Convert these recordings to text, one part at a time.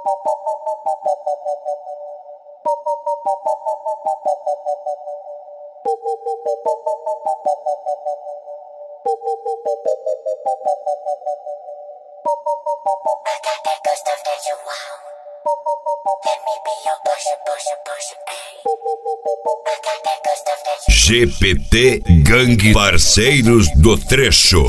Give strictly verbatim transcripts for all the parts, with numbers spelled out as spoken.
G P T Gangue Parceiros do Trecho.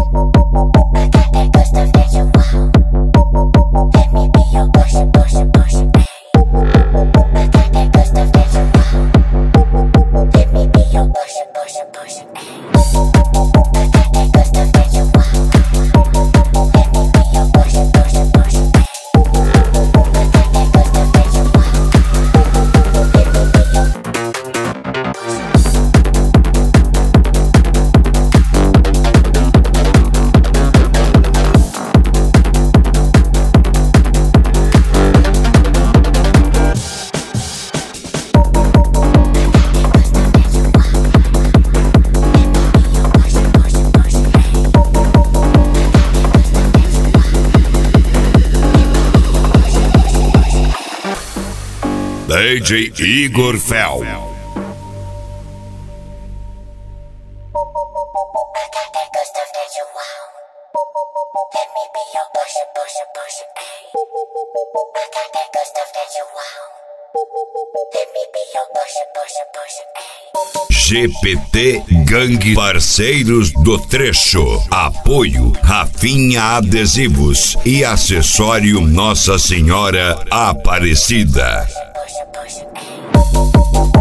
D J Igor Fel. G P T Gangue Parceiros do Trecho. Apoio Rafinha Adesivos e Acessório Nossa Senhora Aparecida. Push it, push it, ayy.